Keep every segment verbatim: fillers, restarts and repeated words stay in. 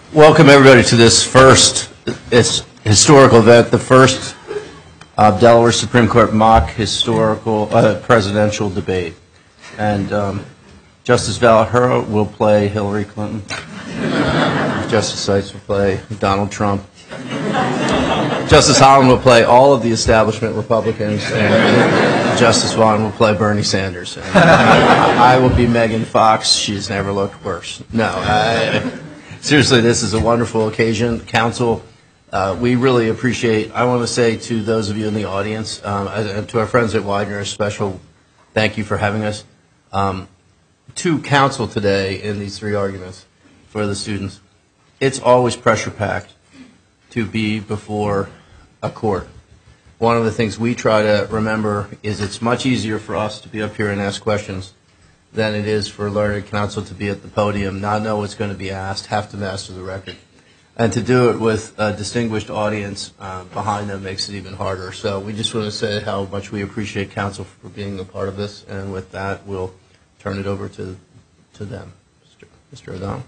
Welcome everybody to this first it's historical event, the first uh, Delaware Supreme Court mock historical uh, presidential debate. And um, Justice Valhura will play Hillary Clinton. Justice Seitz will play Donald Trump. Justice Holland will play all of the establishment Republicans, and Justice Vaughn will play Bernie Sanders. And I will be Megan Fox. She's never looked worse. No, I, seriously, this is a wonderful occasion. Council, uh, we really appreciate, I want to say to those of you in the audience, um, and to our friends at Widener, a special thank you for having us. Um, to counsel today in these three arguments for the students, it's always pressure-packed to be before a court. One of the things we try to remember is it's much easier for us to be up here and ask questions than it is for learned counsel to be at the podium, not know what's going to be asked, have to master the record. And to do it with a distinguished audience uh, behind them makes it even harder. So we just want to say how much we appreciate counsel for being a part of this. And with that, we'll turn it over to, to them. Mister Mister O'Donnell.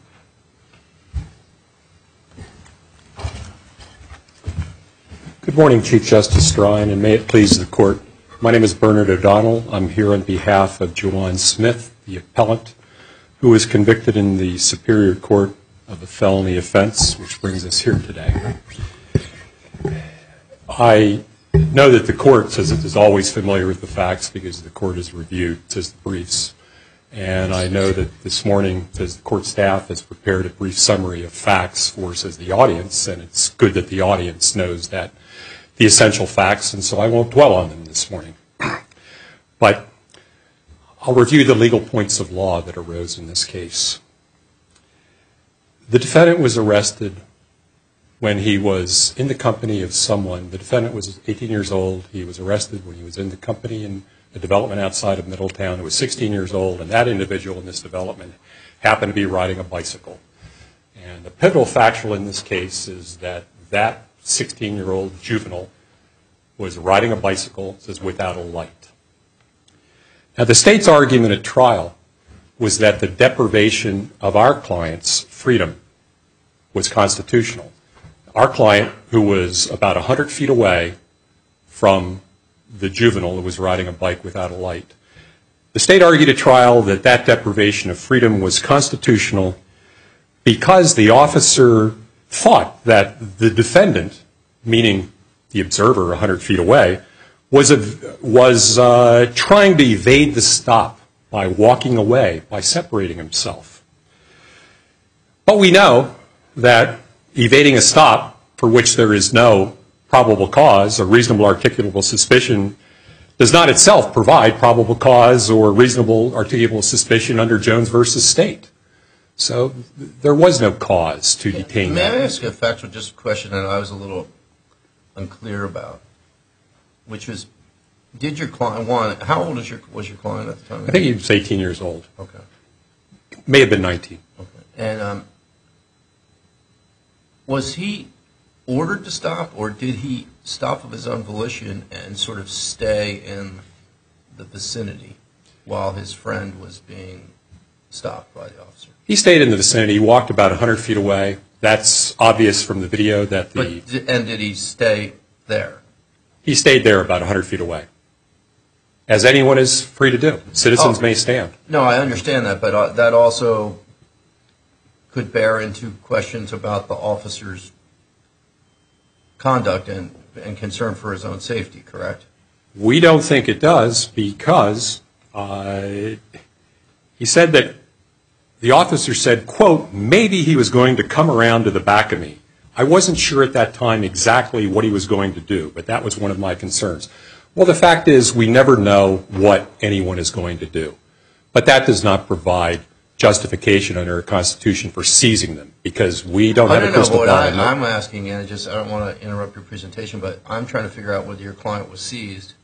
Good morning, Chief Justice Strine, and may it please the Court. My name is Bernard O'Donnell. I'm here on behalf of Juwan Smith, the appellant, who was convicted in the Superior Court of a felony offense, which brings us here today. I know that the Court, says it is always familiar with the facts because the Court has reviewed, says the briefs, and I know that this morning, says the Court staff has prepared a brief summary of facts for, says the audience, and it's good that the audience knows that the essential facts, and so I won't dwell on them this morning. But I'll review the legal points of law that arose in this case. The defendant was arrested when he was in the company of someone. The defendant was eighteen years old. He was arrested when he was in the company in a development outside of Middletown. He was sixteen years old, and that individual in this development happened to be riding a bicycle. And the pivotal factual in this case is that that sixteen-year-old juvenile was riding a bicycle, says, without a light. Now, the state's argument at trial was that the deprivation of our client's freedom was constitutional. Our client, who was about one hundred feet away from the juvenile who was riding a bike without a light, the state argued at trial that that deprivation of freedom was constitutional because the officer thought that the defendant, meaning the observer one hundred feet away, was, a, was uh, trying to evade the stop by walking away, by separating himself. But we know that evading a stop for which there is no probable cause or reasonable articulable suspicion does not itself provide probable cause or reasonable articulable suspicion under Jones versus State. So there was no cause to detain May him. I ask a factual just question that I was a little unclear about, which was, did your client, one, how old is your, was your client at the time? I think he was eighteen years old. Okay. May have been nineteen. Okay. And um, was he ordered to stop, or did he stop of his own volition and sort of stay in the vicinity while his friend was being stopped by the officer? He stayed in the vicinity. He walked about one hundred feet away. That's obvious from the video that the... But, and did he stay there? He stayed there about one hundred feet away, as anyone is free to do. Citizens Oh. may stand. No, I understand that, but uh, that also could bear into questions about the officer's conduct and, and concern for his own safety, correct? We don't think it does because uh, he said that the officer said, quote, maybe he was going to come around to the back of me. I wasn't sure at that time exactly what he was going to do, but that was one of my concerns. Well, the fact is we never know what anyone is going to do, but that does not provide justification under a Constitution for seizing them because we don't I have don't a crystal know, ball. what I, I'm asking, and I just I don't want to interrupt your presentation, but I'm trying to figure out whether your client was seized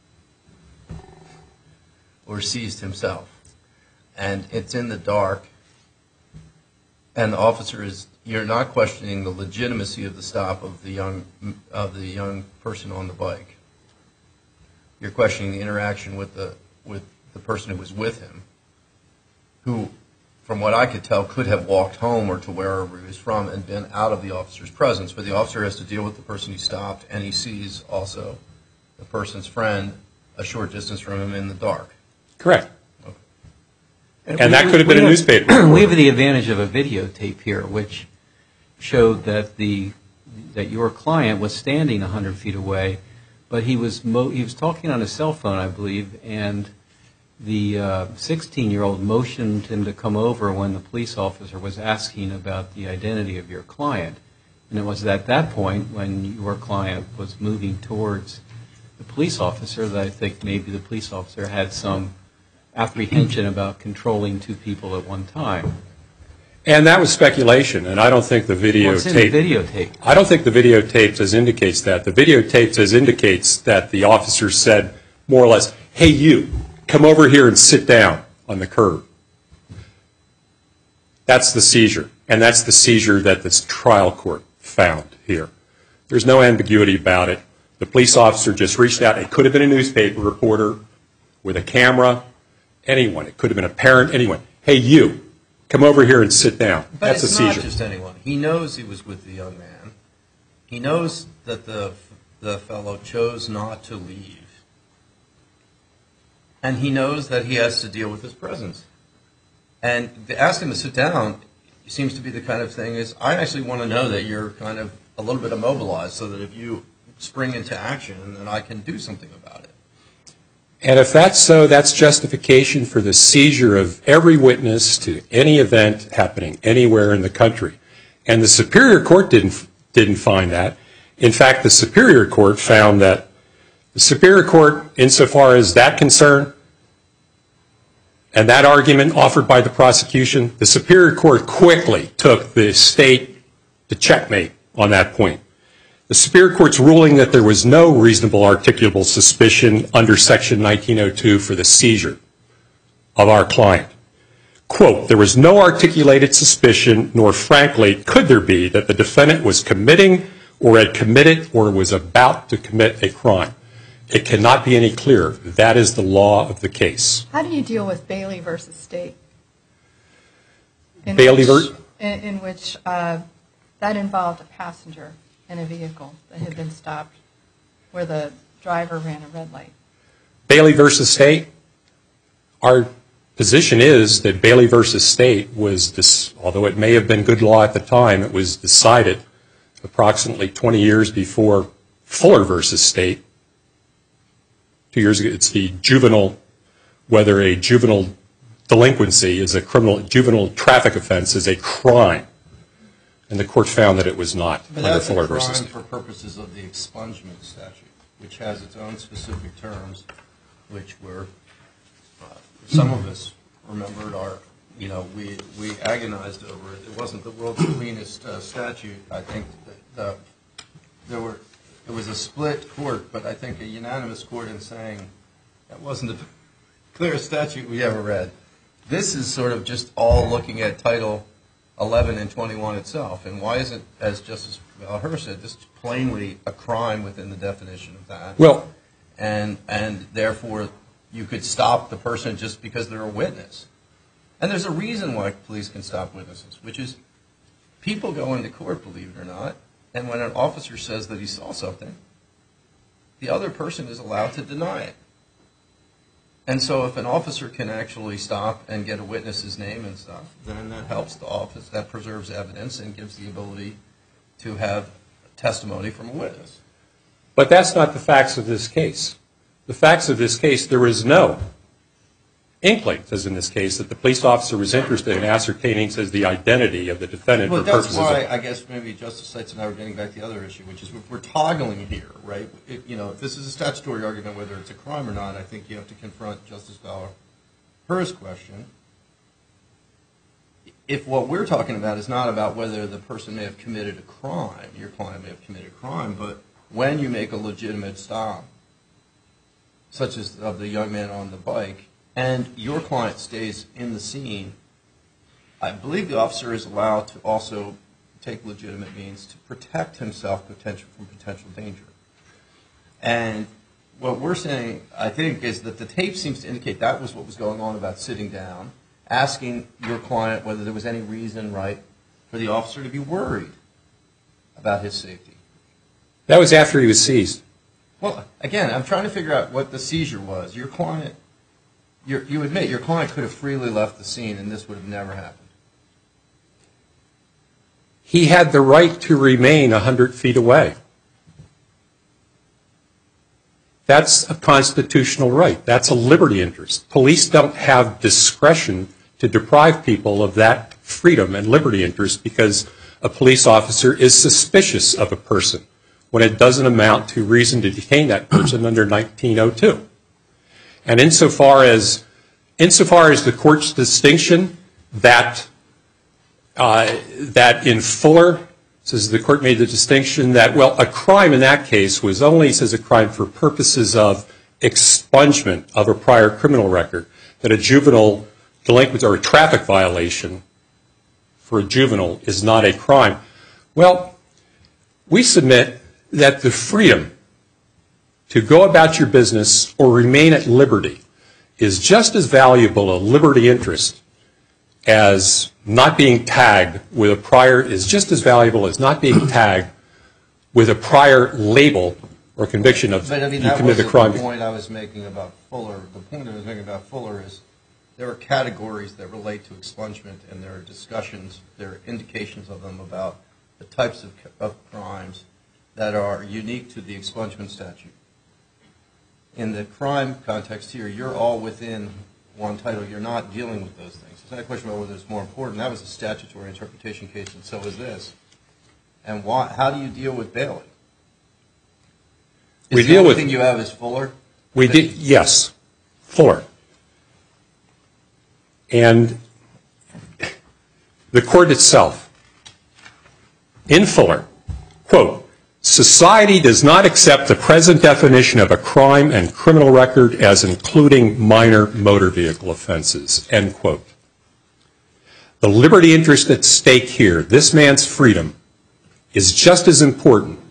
or seized himself. And it's in the dark, and the officer is, you're not questioning the legitimacy of the stop of the young of the young person on the bike. You're questioning the interaction with the with the person who was with him, who from what I could tell, could have walked home or to wherever he was from and been out of the officer's presence. But the officer has to deal with the person he stopped, and he sees also the person's friend a short distance from him in the dark. Correct. Okay. And, and that could have been a have, newspaper. We have the advantage of a videotape here, which showed that the that your client was standing one hundred feet away, but he was mo- he was talking on his cell phone, I believe, and the sixteen-year-old uh, motioned him to come over when the police officer was asking about the identity of your client. And it was at that point when your client was moving towards the police officer that I think maybe the police officer had some apprehension about controlling two people at one time. And that was speculation, and I don't think the videotape... What's in the videotape? I don't think the videotape says indicates that. The videotape says indicates that the officer said, more or less, hey, you, come over here and sit down on the curb. That's the seizure, and that's the seizure that this trial court found here. There's no ambiguity about it. The police officer just reached out. It could have been a newspaper reporter with a camera, anyone. It could have been a parent, anyone. Hey, you, come over here and sit down. But That's a it's seizure. not just anyone. He knows he was with the young man. He knows that the the fellow chose not to leave. And he knows that he has to deal with his presence. And to ask him to sit down seems to be the kind of thing is, I actually want to know that you're kind of a little bit immobilized so that if you spring into action, then I can do something about it. And if that's so, that's justification for the seizure of every witness to any event happening anywhere in the country. And the Superior Court didn't, didn't find that. In fact, the Superior Court found that the Superior Court, insofar as that concern and that argument offered by the prosecution, the Superior Court quickly took the state to checkmate on that point. The Superior Court's ruling that there was no reasonable articulable suspicion under Section nineteen oh two for the seizure of our client. Quote, there was no articulated suspicion, nor frankly could there be, that the defendant was committing or had committed or was about to commit a crime. It cannot be any clearer. That is the law of the case. How do you deal with Bailey versus State? In Bailey which, ver- in, in which uh, that involved a passenger in a vehicle that had been stopped where the driver ran a red light. Bailey versus State, our position is that Bailey versus State was, this, although it may have been good law at the time, it was decided approximately twenty years before Fuller versus State. Two years ago, it's the juvenile, whether a juvenile delinquency is a criminal, juvenile traffic offense is a crime. And the court found that it was not But under that's Fuller a crime versus State. for purposes of the expungement statute, which has its own specific terms, which were, uh, some of us remembered are, you know, we, we agonized over it. It wasn't the world's cleanest uh, statute. I think that the, there were, it was a split court, but I think a unanimous court in saying that wasn't the clearest statute we ever read. This is sort of just all looking at Title eleven and twenty-one itself. And why isn't, as Justice Valher said, this plainly a crime within the definition of that? Well, and and therefore you could stop the person just because they're a witness. And there's a reason why police can stop witnesses, which is people go into court, believe it or not, and when an officer says that he saw something, the other person is allowed to deny it. And so if an officer can actually stop and get a witness's name and stuff, then that helps the office, that preserves evidence and gives the ability to have testimony from a witness. but that's not the facts of this case. The facts of this case, there is no inkling, as in this case, that the police officer was interested in ascertaining, says, the identity of the defendant Well, for that's purposes why of... I guess maybe Justice Seitz and I were getting back to the other issue, which is if we're toggling here, right? If, you know, if this is a statutory argument, whether it's a crime or not, I think you have to confront Justice Valher's question. If what we're talking about is not about whether the person may have committed a crime, your client may have committed a crime, but when you make a legitimate stop, such as of the young man on the bike, and your client stays in the scene, I believe the officer is allowed to also take legitimate means to protect himself potential, from potential danger. And what we're saying, I think, is that the tape seems to indicate that was what was going on about sitting down, asking your client whether there was any reason, right, for the officer to be worried about his safety. That was after he was seized. Well, again, I'm trying to figure out what the seizure was. Your client, you're, you admit your client could have freely left the scene and this would have never happened. He had the right to remain one hundred feet away. That's a constitutional right. That's a liberty interest. Police don't have discretion to deprive people of that freedom and liberty interest because a police officer is suspicious of a person when it doesn't amount to reason to detain that person under nineteen oh two. And insofar as, insofar as the court's distinction that, uh, that in Fuller, says the court made the distinction that, well, a crime in that case was only, says, a crime for purposes of expungement of a prior criminal record, that a juvenile delinquent or a traffic violation for a juvenile is not a crime. Well, we submit that the freedom to go about your business or remain at liberty is just as valuable a liberty interest as not being tagged with a prior, is just as valuable as not being tagged with a prior label or conviction of But I mean, you that committed a wasn't crime. the point I was making about Fuller. The point I was making about Fuller is there are categories that relate to expungement, and there are discussions, there are indications of them about the types of, of crimes that are unique to the expungement statute. In the crime context here, you're all within one title. You're not dealing with those things. It's not a question about whether it's more important. That was a statutory interpretation case, and so is this. And why, how do you deal with Bailey? Is We the deal only with- thing you have is Fuller? We did, yes, Fuller. And the court itself, in Fuller, quote, society does not accept the present definition of a crime and criminal record as including minor motor vehicle offenses, end quote. The liberty interest at stake here, this man's freedom, is just as important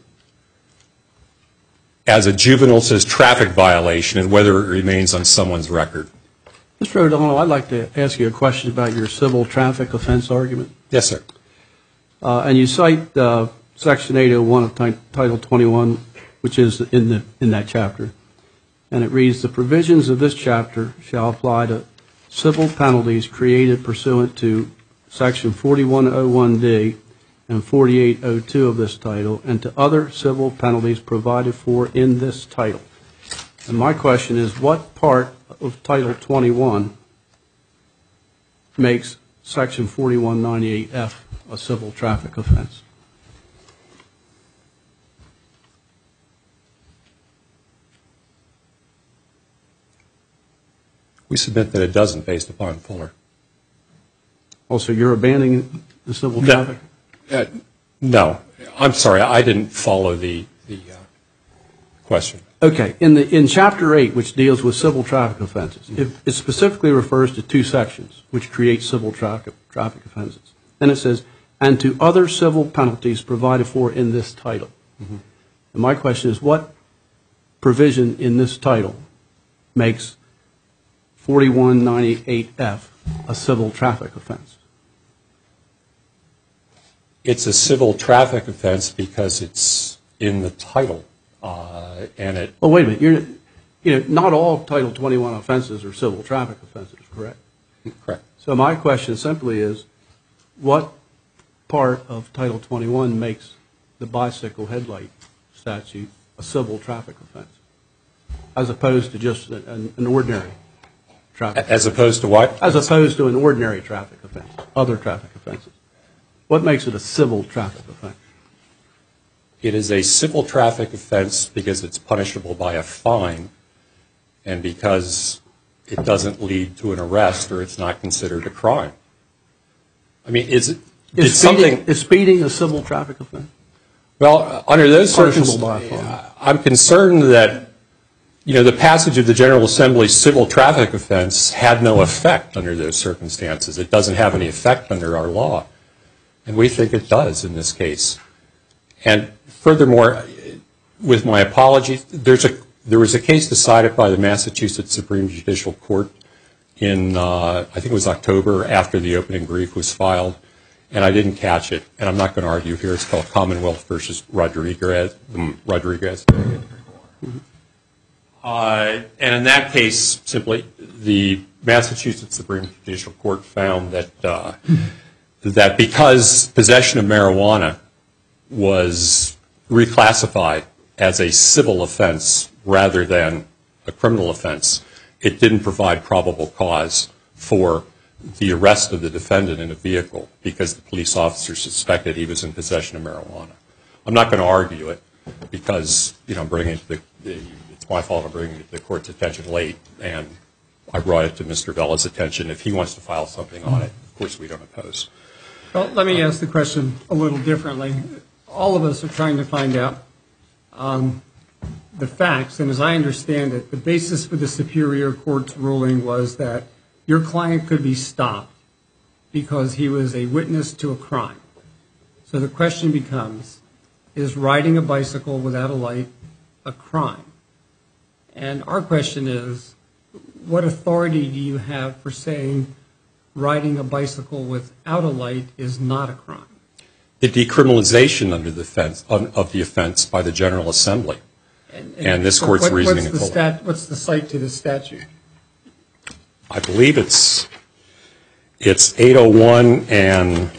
as a juvenile says traffic violation and whether it remains on someone's record. Mister O'Donnell, I'd like to ask you a question about your civil traffic offense argument. Yes, sir. Uh, and you cite uh, Section eight oh one of Title twenty-one, which is in, the, in that chapter. And it reads, the provisions of this chapter shall apply to civil penalties created pursuant to Section forty-one oh one D and forty-eight oh two of this title, and to other civil penalties provided for in this title. And my question is, what part of Title twenty-one makes Section forty-one ninety-eight F a civil traffic offense? We submit that it doesn't based upon Fuller. Also, you're abandoning the civil No. traffic? Uh, no. I'm sorry, I didn't follow the, the uh, question. Okay. In the, in Chapter eight, which deals with civil traffic offenses, it, it specifically refers to two sections which create civil traffic, traffic offenses. And it says, and to other civil penalties provided for in this title. Mm-hmm. And my question is, what provision in this title makes forty-one ninety-eight F a civil traffic offense? It's a civil traffic offense because it's in the title, uh, and it. Well, wait a minute. You're, you know, not all Title twenty-one offenses are civil traffic offenses, correct? Correct. So my question simply is, what part of Title twenty-one makes the bicycle headlight statute a civil traffic offense, as opposed to just an, an ordinary traffic offense? As opposed to what? As opposed to an ordinary traffic offense, other traffic offenses. What makes it a civil traffic offense? It is a civil traffic offense because it's punishable by a fine and because it doesn't lead to an arrest or it's not considered a crime. I mean, is it Is is speeding, something? is speeding a civil traffic offense? Well, under those Punishable by a circumstances, fine. I'm concerned that, you know, the passage of the General Assembly's civil traffic offense had no effect under those circumstances. It doesn't have any effect under our law. And we think it does in this case. And furthermore, with my apologies, there's a, there was a case decided by the Massachusetts Supreme Judicial Court in, uh, I think it was October, after the opening brief was filed, and I didn't catch it. And I'm not going to argue here. It's called Commonwealth versus Rodriguez. Um, Rodriguez. Uh, and in that case, simply, the Massachusetts Supreme Judicial Court found that uh, that because possession of marijuana was reclassified as a civil offense rather than a criminal offense, it didn't provide probable cause for the arrest of the defendant in a vehicle because the police officer suspected he was in possession of marijuana. I'm not going to argue it because, you know, I'm bringing it to the, the it's my fault I'm bringing it to the court's attention late, and I brought it to Mister Vella's attention. If he wants to file something on it, of course we don't oppose. Well, let me ask the question a little differently. All of us are trying to find out um, the facts, and as I understand it, the basis for the Superior Court's ruling was that your client could be stopped because he was a witness to a crime. So the question becomes, is riding a bicycle without a light a crime? And our question is, what authority do you have for saying riding a bicycle without a light is not a crime? The decriminalization under the offense, of the offense by the General Assembly. And, and, and this Court's what, reasoning. What's the, stat, what's the cite to the statute? I believe it's it's eight oh one and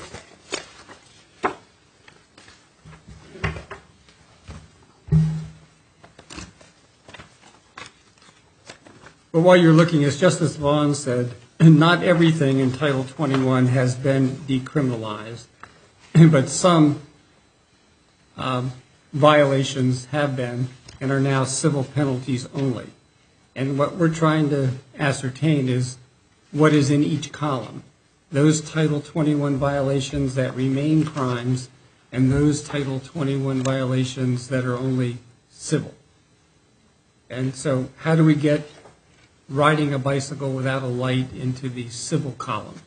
But while you're looking, as Justice Vaughn said, not everything in Title twenty-one has been decriminalized, but some um, violations have been and are now civil penalties only. And what we're trying to ascertain is what is in each column. Those Title twenty-one violations that remain crimes and those Title twenty-one violations that are only civil. And so how do we get riding a bicycle without a light into the civil column?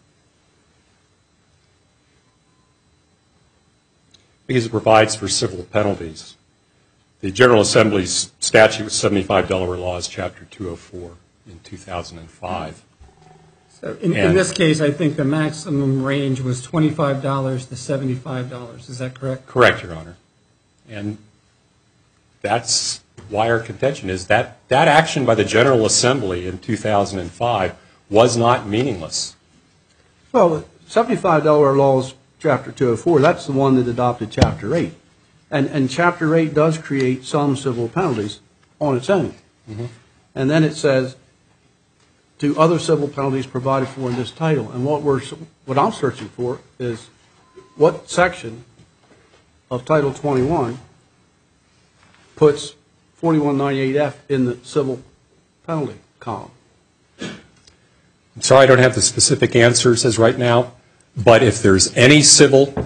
Because it provides for civil penalties. The General Assembly's statute was seventy-five Delaware Laws, Chapter two oh four in two thousand five. So in, in this case, I think the maximum range was twenty-five dollars to seventy-five dollars. Is that correct? Correct, Your Honor. And that's why our contention is that that action by the General Assembly in two thousand five was not meaningless. Well, seventy-five Delaware Laws, Chapter two oh four, that's the one that adopted Chapter eight. And, and Chapter eight does create some civil penalties on its own. Mm-hmm. And then it says, to other civil penalties provided for in this title. And what we're, what I'm searching for is what section of Title twenty-one puts forty-one ninety-eight F in the civil penalty column. I'm sorry I don't have the specific answers as right now, but if there's any civil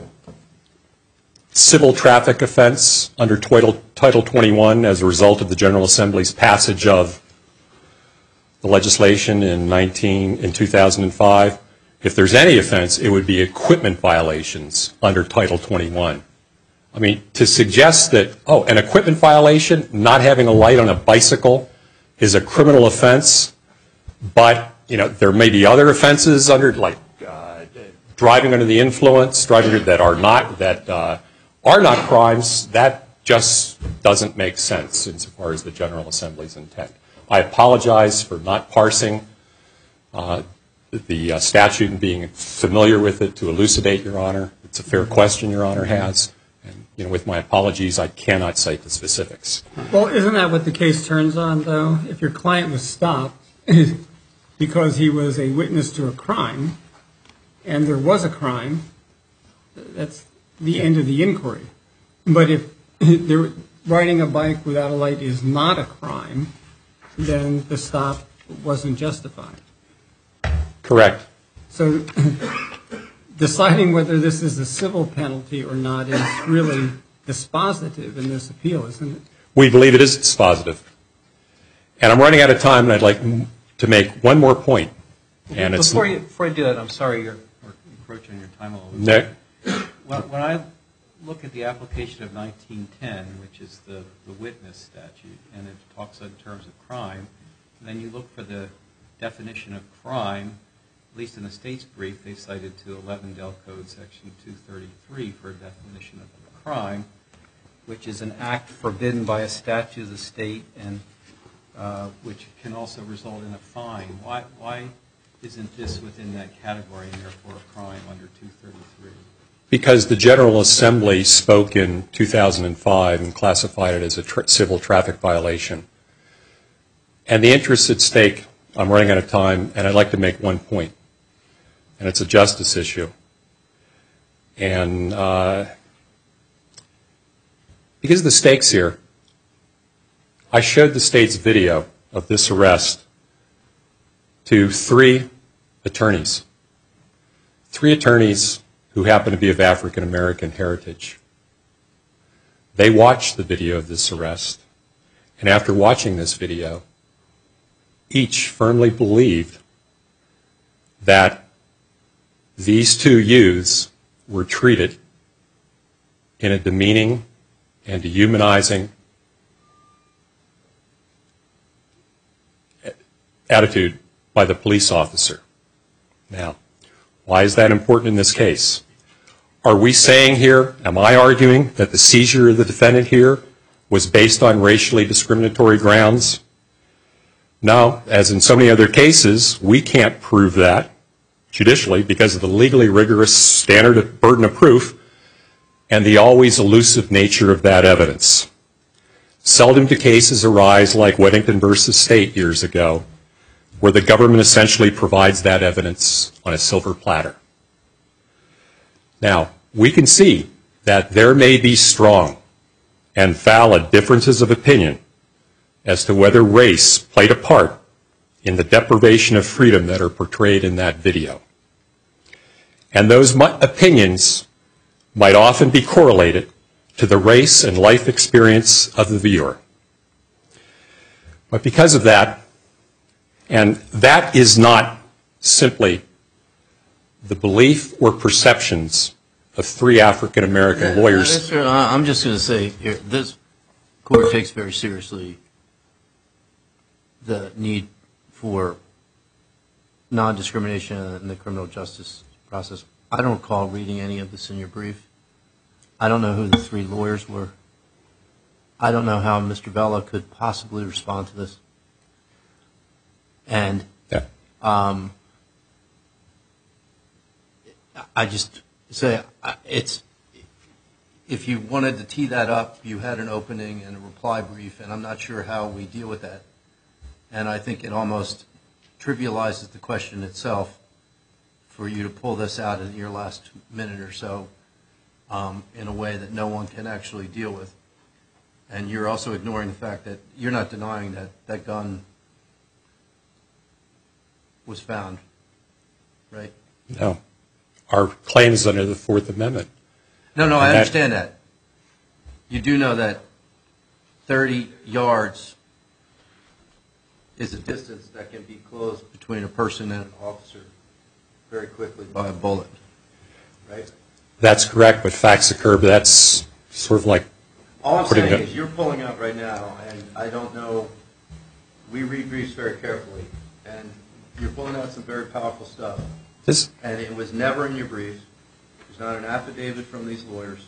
civil traffic offense under Title, Title twenty-one as a result of the General Assembly's passage of the legislation in nineteen in two thousand five, if there's any offense, it would be equipment violations under Title twenty-one. I mean, to suggest that, oh, an equipment violation, not having a light on a bicycle, is a criminal offense, but, you know, there may be other offenses under, like, uh, driving under the influence, driving that are not, that uh, are not crimes, that just doesn't make sense insofar as the General Assembly's intent. I apologize for not parsing uh, the uh, statute and being familiar with it to elucidate, Your Honor. It's a fair question Your Honor has. And, you know, with my apologies, I cannot cite the specifics. Well, isn't that what the case turns on, though? If your client was stopped because he was a witness to a crime, and there was a crime, that's the end of the inquiry. But if there, riding a bike without a light is not a crime, then the stop wasn't justified. Correct. So deciding whether this is a civil penalty or not is really dispositive in this appeal, isn't it? We believe it is dispositive. And I'm running out of time, and I'd like to make one more point. And it's before you before you do that, I'm sorry you're encroaching your time a little bit. No. When, when I look at the application of nineteen ten, which is the, the witness statute, and it talks in terms of crime, and then you look for the definition of crime, at least in the state's brief, they cited to eleven Del Code Section two thirty-three for a definition of a crime, which is an act forbidden by a statute of the state and uh, which can also result in a fine. Why, why isn't this within that category and therefore a crime under two thirty-three? Because the General Assembly spoke in two thousand five and classified it as a tra- civil traffic violation. And the interests at stake, I'm running out of time, and I'd like to make one point, and it's a justice issue. And uh, because of the stakes here, I showed the state's video of this arrest to three attorneys, three attorneys who happen to be of African American heritage. They watched the video of this arrest, and after watching this video, each firmly believed that these two youths were treated in a demeaning and dehumanizing attitude by the police officer. Now, why is that important in this case? Are we saying here, am I arguing that the seizure of the defendant here was based on racially discriminatory grounds? No, as in so many other cases, we can't prove that judicially because of the legally rigorous standard of burden of proof and the always elusive nature of that evidence. Seldom do cases arise like Weddington versus State years ago, where the government essentially provides that evidence on a silver platter. Now, we can see that there may be strong and valid differences of opinion as to whether race played a part in the deprivation of freedom that are portrayed in that video. And those opinions might often be correlated to the race and life experience of the viewer. But because of that, and that is not simply the belief or perceptions of three African American lawyers. I'm just going to say here, this court takes very seriously the need for non-discrimination in the criminal justice process. I don't recall reading any of this in your brief. I don't know who the three lawyers were. I don't know how Mister Vela could possibly respond to this. And Yeah. um, I just say it's, if you wanted to tee that up, you had an opening and a reply brief, and I'm not sure how we deal with that. And I think it almost trivializes the question itself for you to pull this out in your last minute or so um, in a way that no one can actually deal with. And you're also ignoring the fact that you're not denying that that gun was found, right? No. Our claim is under the Fourth Amendment. No, no, I And that- understand that. You do know that thirty yards is a distance that can be closed between a person and an officer very quickly by a bullet, right? That's correct, but facts occur, but that's sort of like All I'm putting saying it- is you're pulling out right now, and I don't know, we read briefs very carefully, and you're pulling out some very powerful stuff, this. and it was never in your brief. There's not an affidavit from these lawyers.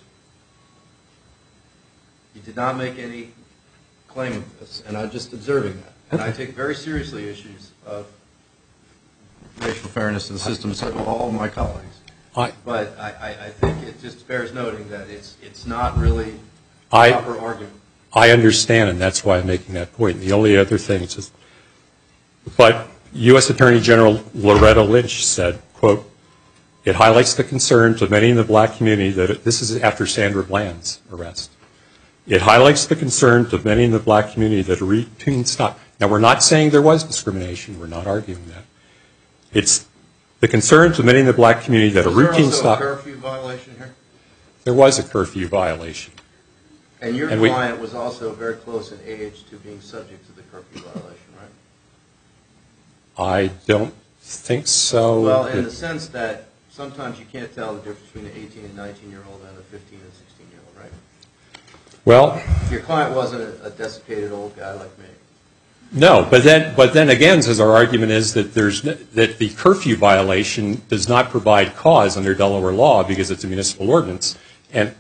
You did not make any claim of this, and I'm just observing that. And I take very seriously issues of racial fairness in the system, so do all of my colleagues. I, But I, I, I think it just bears noting that it's it's not really I, proper argument. I understand, and that's why I'm making that point. The only other thing is, just, but U S Attorney General Loretta Lynch said, quote, it highlights the concerns of many in the black community that, it, this is after Sandra Bland's arrest. It highlights the concerns of many in the black community that a routine stop. Now, we're not saying there was discrimination. We're not arguing that. It's the concerns of many in the black community that a routine Was there stop. also a curfew violation here? There was a curfew violation. And your And we- client was also very close in age to being subject to the curfew violation, right? I don't think so. Well, in the sense that sometimes you can't tell the difference between an eighteen and nineteen-year-old and a fifteen and sixteen-year-old, right? Well, Your client wasn't a, a desiccated old guy like me. No, but then, but then again, says our argument is that there's n- that the curfew violation does not provide cause under Delaware law because it's a municipal ordinance, and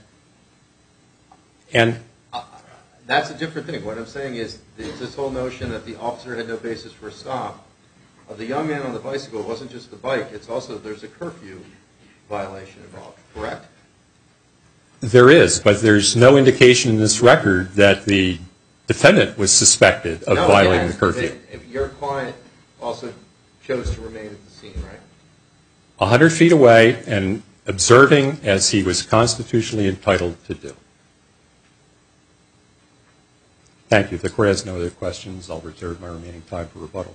and That's a different thing. What I'm saying is it's this whole notion that the officer had no basis for a stop. Uh, the young man on the bicycle wasn't just the bike. It's also there's a curfew violation involved, correct? there is, but there's no indication in this record that the defendant was suspected of No, violating again, the curfew. if- If your client also chose to remain at the scene, right? A hundred feet away and observing as he was constitutionally entitled to do. Thank you. If the court has no other questions, I'll reserve my remaining time for rebuttal.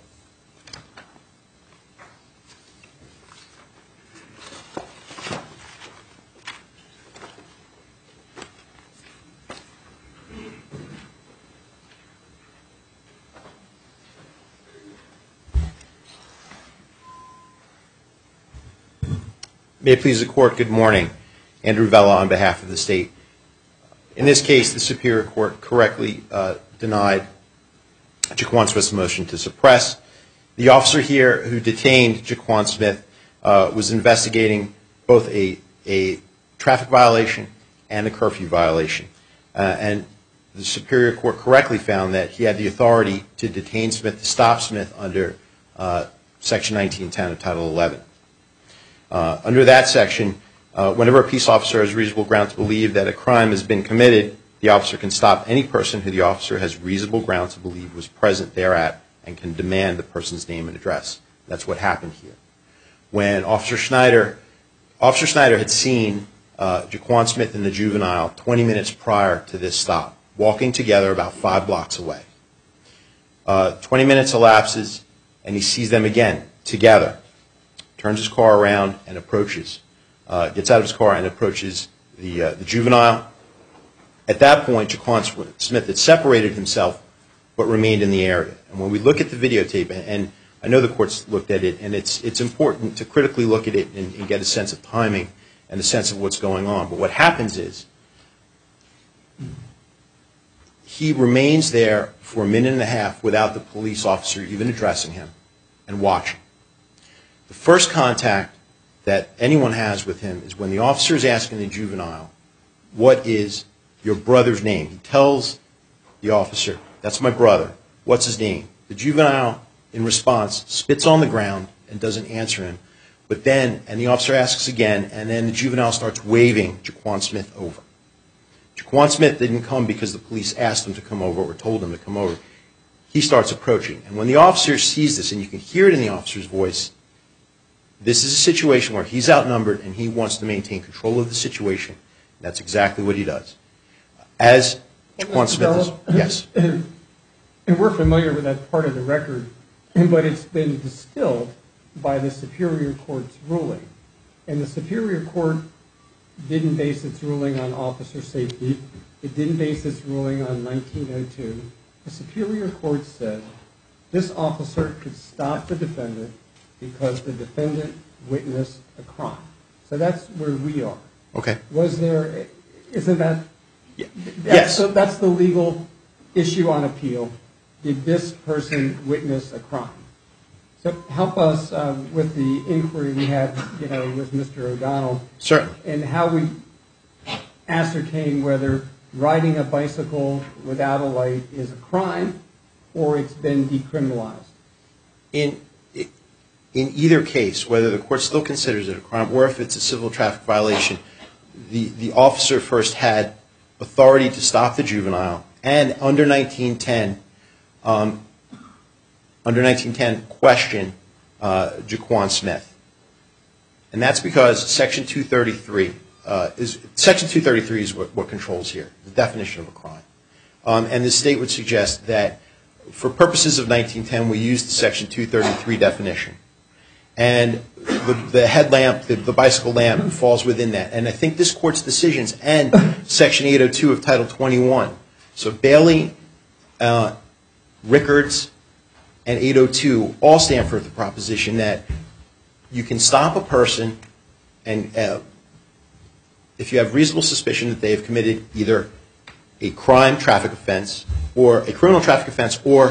May it please the court, good morning. Andrew Vella on behalf of the state. In this case, the Superior Court correctly uh, denied Jaquan Smith's motion to suppress. The officer here who detained Jaquan Smith uh, was investigating both a, a traffic violation and a curfew violation. Uh, and the Superior Court correctly found that he had the authority to detain Smith, to stop Smith under uh, Section nineteen ten of Title eleven. Uh, under that section, uh, whenever a peace officer has reasonable ground to believe that a crime has been committed, the officer can stop any person who the officer has reasonable ground to believe was present thereat and can demand the person's name and address. That's what happened here. When Officer Schneider, Officer Schneider had seen uh, Jaquan Smith and the juvenile twenty minutes prior to this stop, walking together about five blocks away. Uh, twenty minutes elapses, and he sees them again, together. Turns his car around and approaches, uh, gets out of his car and approaches the, uh, the juvenile. At that point, Jaquan Smith had separated himself but remained in the area. And when we look at the videotape, and, and I know the court's looked at it, and it's, it's important to critically look at it and, and get a sense of timing and a sense of what's going on. But what happens is he remains there for a minute and a half without the police officer even addressing him and watching. The first contact that anyone has with him is when the officer is asking the juvenile, what is your brother's name? He tells the officer, that's my brother. What's his name? The juvenile, in response, spits on the ground and doesn't answer him. But then, and the officer asks again, and then the juvenile starts waving Jaquan Smith over. Jaquan Smith didn't come because the police asked him to come over or told him to come over. He starts approaching. And when the officer sees this, and you can hear it in the officer's voice, this is a situation where he's outnumbered and he wants to maintain control of the situation. That's exactly what he does. As Jaquan Smith is, yes. And we're familiar with that part of the record, but it's been distilled by the Superior Court's ruling. And the Superior Court didn't base its ruling on officer safety. It didn't base its ruling on nineteen oh two. The Superior Court said this officer could stop the defendant because the defendant witnessed a crime. So that's where we are. Okay. Was there, isn't that, Yeah. that's, Yes. so that's the legal issue on appeal. Did this person witness a crime? So help us uh, with the inquiry we had, you know, with Mister O'Donnell. Certainly. And how we ascertain whether riding a bicycle without a light is a crime or it's been decriminalized. In in either case, whether the court still considers it a crime or if it's a civil traffic violation, the, the officer first had authority to stop the juvenile and under nineteen ten, um, under nineteen ten, question uh, Jaquan Smith. And that's because Section two thirty-three uh, is Section two thirty-three is what, what controls here, the definition of a crime. Um, and the state would suggest that for purposes of nineteen ten, we use the Section two thirty-three definition. And the, the headlamp, the, the bicycle lamp falls within that. And I think this court's decisions and Section eight oh two of Title twenty-one. So Bailey, uh, Rickards, and eight oh two all stand for the proposition that you can stop a person and uh, if you have reasonable suspicion that they have committed either a crime traffic offense or a criminal traffic offense or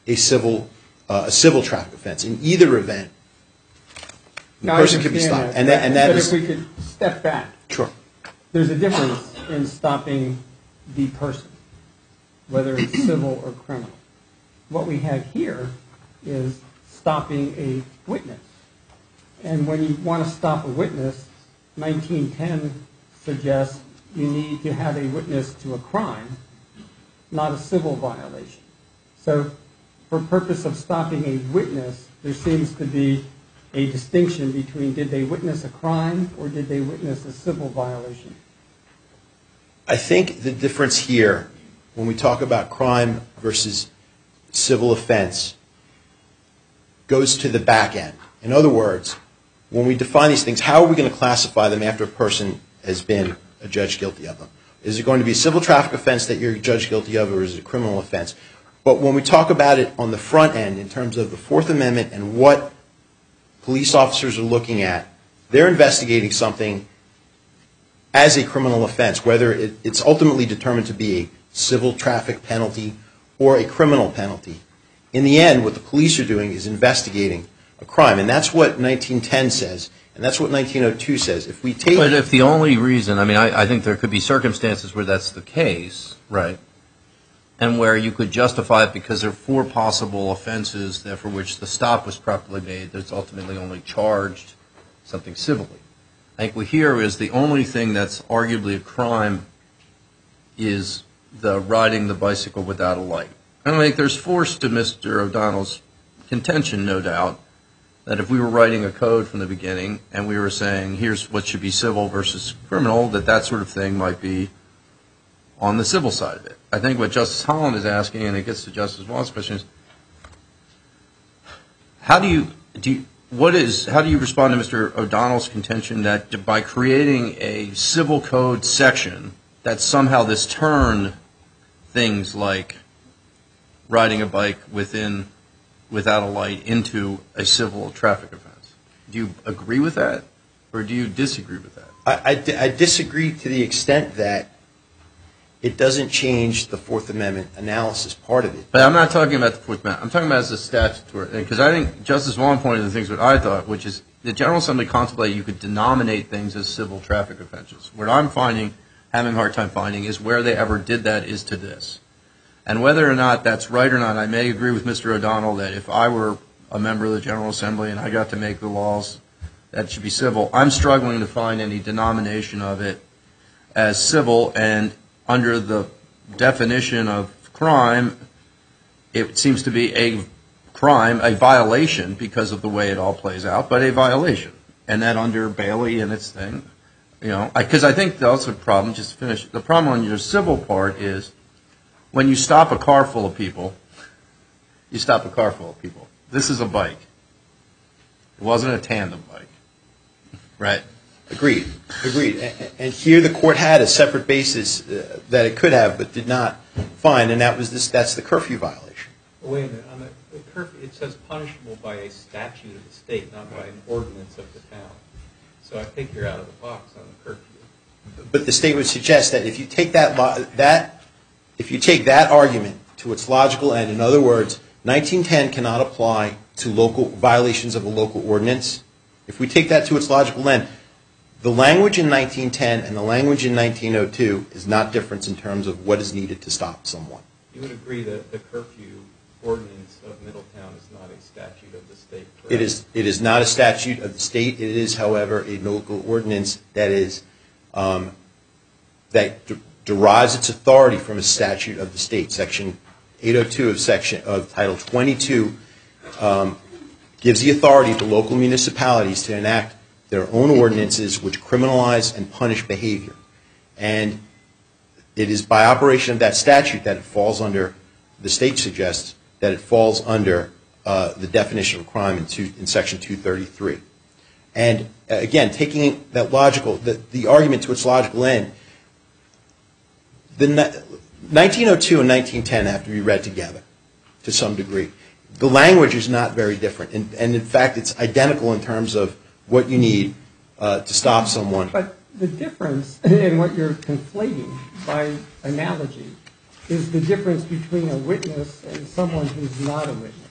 a civil, uh, a civil traffic offense. In either event, the Now, I person could be understand stopped. And that, and that But is, if we could step back, sure. there's a difference in stopping the person, whether it's civil or criminal. What we have here is stopping a witness. And when you want to stop a witness, nineteen ten suggests you need to have a witness to a crime, not a civil violation. So for purpose of stopping a witness, there seems to be a distinction between did they witness a crime or did they witness a civil violation? I think the difference here, when we talk about crime versus civil offense, goes to the back end. In other words, when we define these things, how are we going to classify them after a person has been adjudged guilty of them? Is it going to be a civil traffic offense that you're judged guilty of, or is it a criminal offense? But when we talk about it on the front end, in terms of the Fourth Amendment and what police officers are looking at, they're investigating something as a criminal offense, whether it, it's ultimately determined to be a civil traffic penalty or a criminal penalty. In the end, what the police are doing is investigating a crime, and that's what nineteen ten says, and that's what nineteen oh two says. If we take, But if the only reason, I mean, I, I think there could be circumstances where that's the case, right, and where you could justify it because there are four possible offenses that for which the stop was properly made, that's ultimately only charged something civilly. I think what here is the only thing that's arguably a crime is the riding the bicycle without a light. And I think there's force to Mister O'Donnell's contention, no doubt, that if we were writing a code from the beginning and we were saying here's what should be civil versus criminal, that that sort of thing might be on the civil side of it. I think what Justice Holland is asking, and it gets to Justice Vaughn's question, is how do you, do you, what is, how do you respond to Mister O'Donnell's contention that by creating a civil code section that somehow this turned things like riding a bike within without a light into a civil traffic offense? Do you agree with that, or do you disagree with that? I, I, I disagree to the extent that it doesn't change the Fourth Amendment analysis part of it. But I'm not talking about the Fourth Amendment. I'm talking about as a statutory, because I think Justice Vaughn pointed to things what I thought, which is the General Assembly contemplated you could denominate things as civil traffic offenses. What I'm finding, having a hard time finding, is where they ever did that is to this. And whether or not that's right or not, I may agree with Mister O'Donnell that if I were a member of the General Assembly and I got to make the laws, that should be civil. I'm struggling to find any denomination of it as civil, and under the definition of crime, it seems to be a crime, a violation because of the way it all plays out, but a violation. And that under Bailey and its thing, you know, because I, I think that's a problem, just to finish, the problem on your civil part is when you stop a car full of people, you stop a car full of people. This is a bike. It wasn't a tandem bike, right? Agreed, agreed. And here the court had a separate basis uh, that it could have, but did not find, and that was this. That's the curfew violation. Wait a minute. On the, the curfew, it says punishable by a statute of the state, not by an ordinance of the town. So I think you're out of the box on the curfew. But the state would suggest that if you take that lo- that if you take that argument to its logical end, in other words, nineteen ten cannot apply to local violations of a local ordinance. If we take that to its logical end, the language in nineteen ten and the language in nineteen oh two is not different in terms of what is needed to stop someone. You would agree that the curfew ordinance of Middletown is not a statute of the state, correct? It is. It is not a statute of the state. It is, however, a local ordinance that is um, that de- derives its authority from a statute of the state. Section eight oh two of section of Title twenty-two um, gives the authority to local municipalities to enact their own ordinances which criminalize and punish behavior. And it is by operation of that statute that it falls under, the state suggests, that it falls under uh, the definition of crime in, two, in Section two thirty-three. And uh, again, taking that logical, the, the argument to its logical end, the nineteen oh two and nineteen ten have to be read together to some degree. The language is not very different, and, and in fact, it's identical in terms of what you need uh, to stop someone. But the difference in what you're conflating by analogy is the difference between a witness and someone who's not a witness.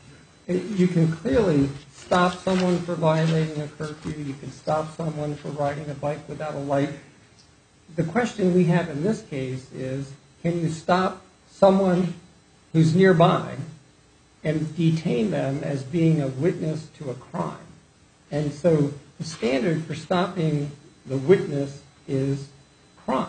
You can clearly stop someone for violating a curfew. You can stop someone for riding a bike without a light. The question we have in this case is, can you stop someone who's nearby and detain them as being a witness to a crime? And so the standard for stopping the witness is crime.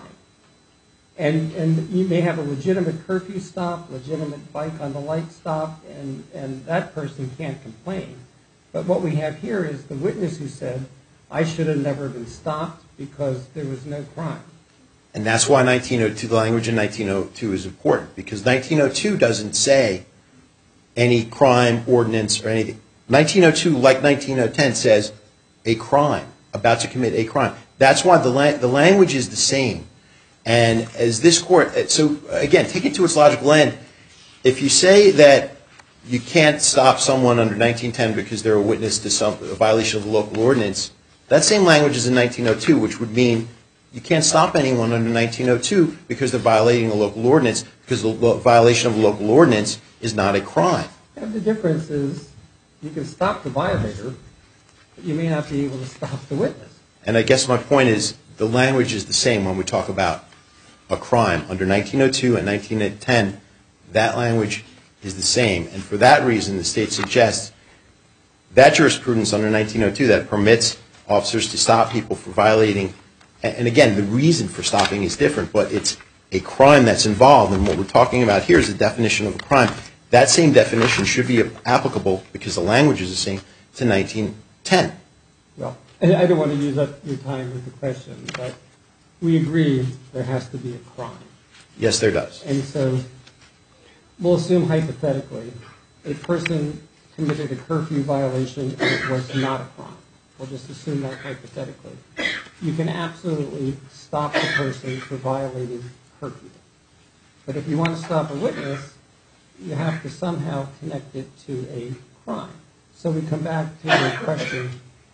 And, and you may have a legitimate curfew stop, legitimate bike on the light stop, and, and that person can't complain. But what we have here is the witness who said, I should have never been stopped because there was no crime. And that's why nineteen oh two, the language in nineteen oh two is important, because nineteen oh two doesn't say any crime, ordinance, or anything. nineteen oh two, like nineteen oh ten, says a crime, about to commit a crime. That's why the, la- the language is the same. And as this court, so again, take it to its logical end. If you say that you can't stop someone under nineteen ten because they're a witness to some a violation of the local ordinance, that same language is in nineteen oh two, which would mean you can't stop anyone under nineteen oh two because they're violating a local ordinance, because the lo- violation of a local ordinance is not a crime. And the difference is you can stop the violator, but you may not be able to stop the witness. And I guess my point is the language is the same when we talk about a crime. Under nineteen oh two and nineteen ten, that language is the same. And for that reason, the state suggests that jurisprudence under nineteen oh two that permits officers to stop people for violating, and again, the reason for stopping is different, but it's a crime that's involved. And what we're talking about here is the definition of a crime. That same definition should be applicable, because the language is the same, to nineteen ten. Well, I don't want to use up your time with the question, but we agree there has to be a crime. Yes, there does. And so we'll assume hypothetically a person committed a curfew violation and it was not a crime. We'll just assume that hypothetically. You can absolutely stop the person for violating curfew. But if you want to stop a witness, you have to somehow connect it to a crime. So we come back to the question,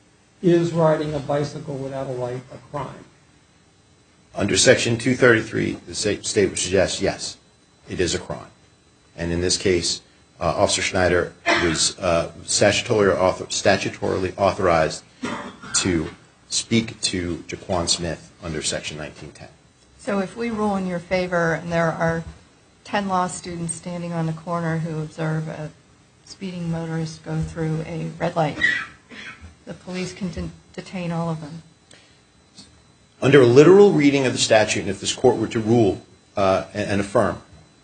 is riding a bicycle without a light a crime? Under Section two thirty-three, the state state would suggest, yes, it is a crime. And in this case, uh, Officer Schneider was uh, statutorily, author, statutorily authorized to speak to Jaquan Smith under Section nineteen ten. So if we rule in your favor and there are ten law students standing on the corner who observe a speeding motorist go through a red light, the police can de- detain all of them? Under a literal reading of the statute, and if this court were to rule uh, and, and affirm,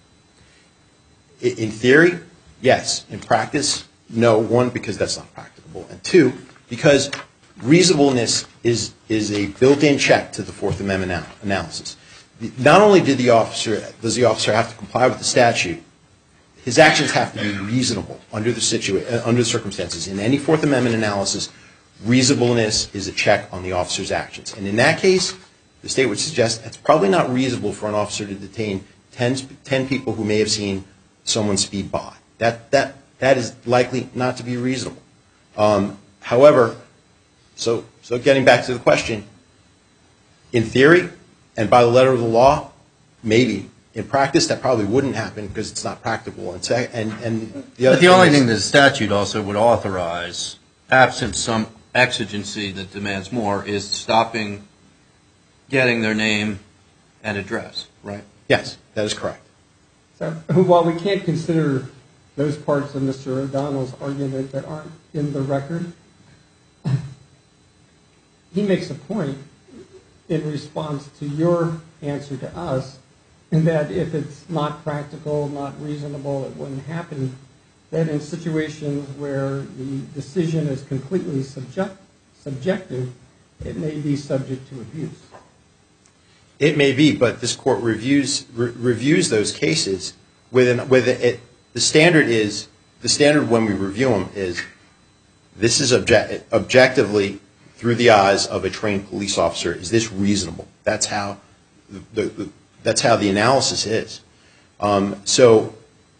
in theory, yes. In practice, no. One, because that's not practicable, and two, because reasonableness is is a built-in check to the Fourth Amendment anal- analysis. Not only did the officer does the officer have to comply with the statute, his actions have to be reasonable under the situa- uh, under the circumstances. In any Fourth Amendment analysis, reasonableness is a check on the officer's actions. And in that case, the state would suggest it's probably not reasonable for an officer to detain ten, ten people who may have seen someone speed by. That, that, that is likely not to be reasonable. Um, however, so, so getting back to the question, in theory and by the letter of the law, maybe. In practice, that probably wouldn't happen because it's not practical. And, and, and the other But the only is, thing that the statute also would authorize, absent some exigency that demands more, is stopping, getting their name and address, right? Yes, that is correct. So while we can't consider those parts of Mister O'Donnell's argument that aren't in the record, he makes a point in response to your answer to us, in that if it's not practical, not reasonable, it wouldn't happen, that in situations where the decision is completely subject, subjective, it may be subject to abuse. It may be, but this court reviews re- reviews those cases with an, with it. The standard is the standard when we review them is this is object, objectively through the eyes of a trained police officer. Is this reasonable? That's how the, the that's how the analysis is. Um, so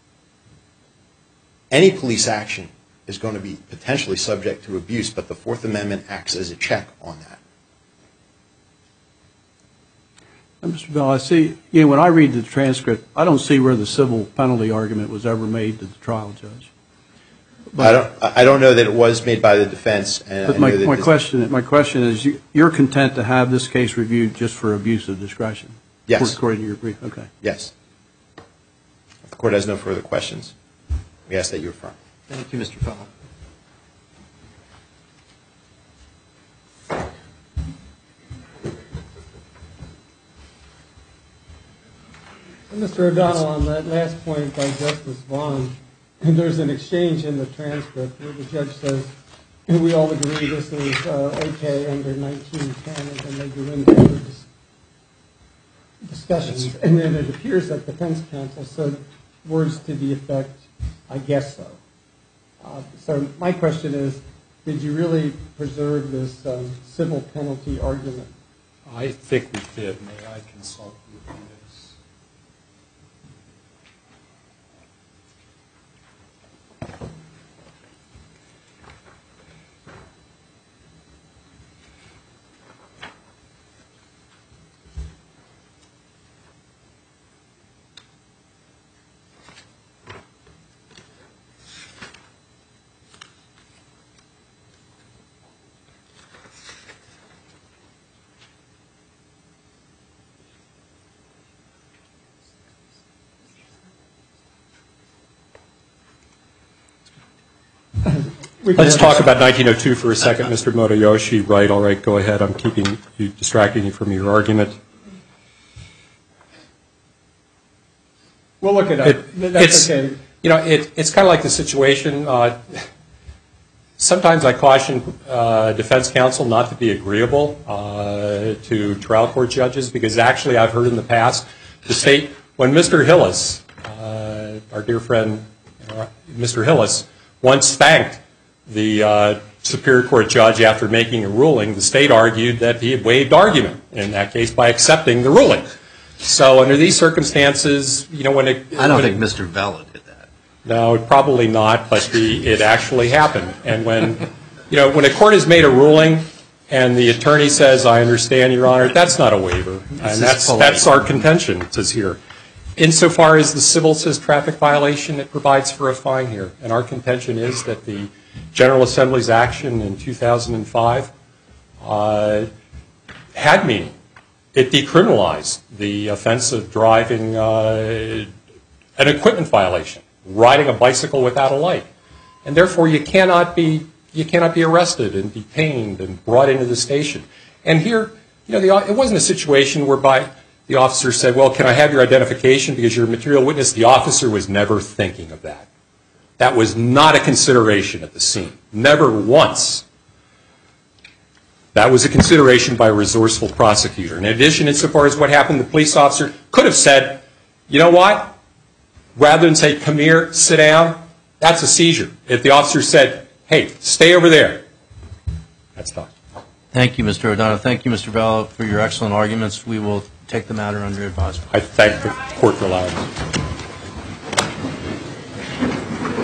any police action is going to be potentially subject to abuse, but the Fourth Amendment acts as a check on that. And Mister Bell, I see, you know, when I read the transcript, I don't see where the civil penalty argument was ever made to the trial judge. I don't, I don't know that it was made by the defense, and I But my, know that my this- question, my question is, you- you're content to have this case reviewed just for abuse of discretion? Yes. According to your brief, okay. Yes. If the court has no further questions, we ask that you affirm. Thank you, Mister Fowler. Mister O'Donnell, on that last point by Justice Vaughn, there's an exchange in the transcript where the judge says, we all agree this is uh, okay under nineteen ten, and then they go into other dis- discussions. And then it appears that defense counsel said words to the effect, I guess so. Uh, so my question is, did you really preserve this um, civil penalty argument? I think we did. May I consult you on this? Let's talk about nineteen oh two for a second, Mister Motoyoshi. Right, all right, go ahead. I'm keeping you, distracting you from your argument. We'll look it up. It, That's it's, okay. You know, it, it's kind of like the situation. Uh, sometimes I caution uh, defense counsel not to be agreeable uh, to trial court judges, because actually I've heard in the past the state, when Mister Hillis, uh, our dear friend uh, Mister Hillis, once thanked the uh, Superior Court judge after making a ruling, the state argued that he had waived argument in that case by accepting the ruling. So under these circumstances, you know, when it... I don't when think it, Mister Vella did that. No, probably not, but the, it actually happened. And when, you know, when a court has made a ruling and the attorney says, I understand, Your Honor, that's not a waiver. And that's, that's our contention, it says here. Insofar as the civil says traffic violation, it provides for a fine here. And our contention is that the General Assembly's action in two thousand five uh, had meaning. It decriminalized the offense of driving uh, an equipment violation, riding a bicycle without a light. And therefore, you cannot be you cannot be arrested and detained and brought into the station. And here, you know, the, it wasn't a situation whereby the officer said, well, can I have your identification because you're a material witness? The officer was never thinking of that. That was not a consideration at the scene. Never once. That was a consideration by a resourceful prosecutor. In addition, insofar as what happened, the police officer could have said, you know what? Rather than say, come here, sit down, that's a seizure. If the officer said, hey, stay over there, that's fine. Thank you, Mister O'Donnell. Thank you, Mister Vella, for your excellent arguments. We will take the matter under advisement. I thank the court for allowing me.